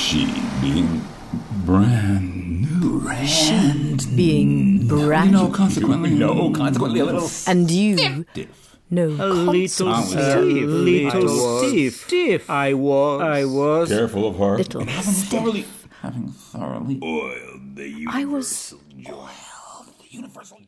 She being brand new. Being brand new. Consequently a little And you... stiff. No, A little stiff. I was. Careful of her. Little Having thoroughly oiled the I was... universal